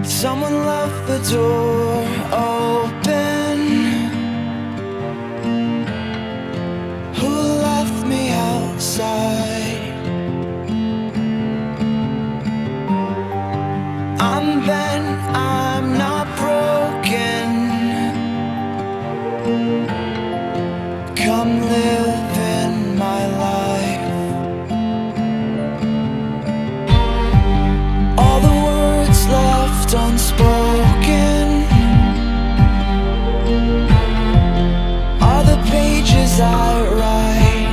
Someone left the door open. Who left me outside? I'm bent, I'm not broken. Come live in my life. All the words left unspoken are the pages I write.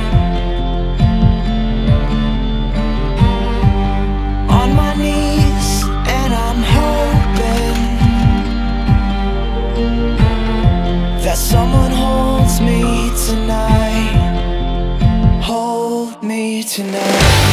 On my knees, and I'm hoping that someone holds me tonight. Hold me tonight.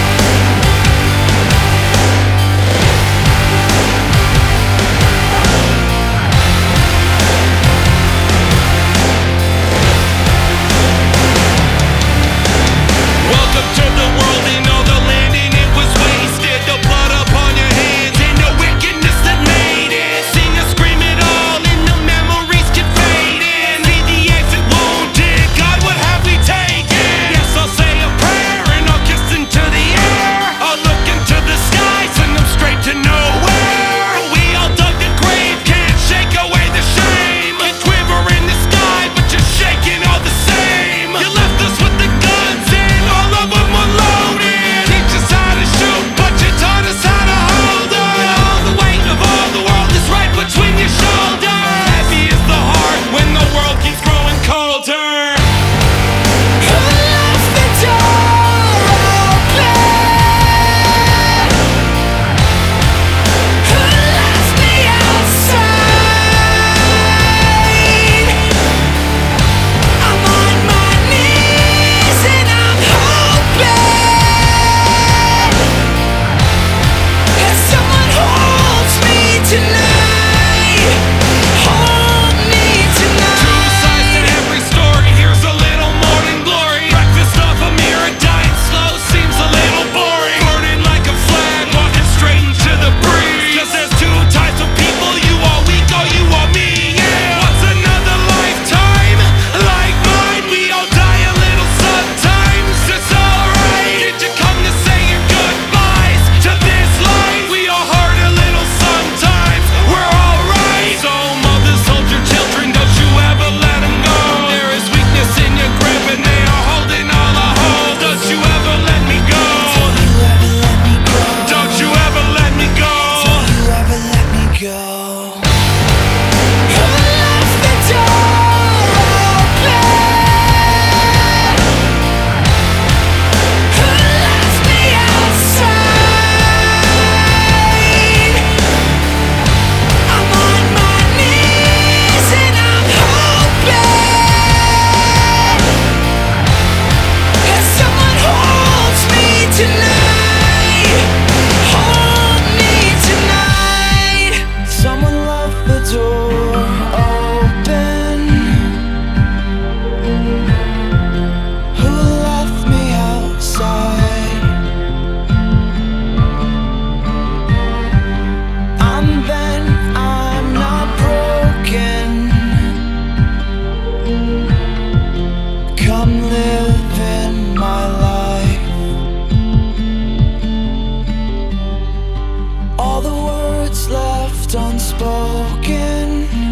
Unspoken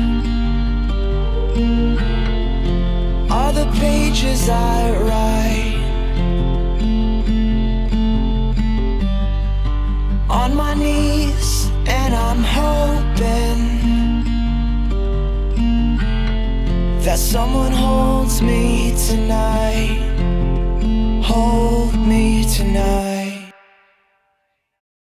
are the pages I write. On my knees, and I'm hoping that someone holds me tonight. Hold me tonight.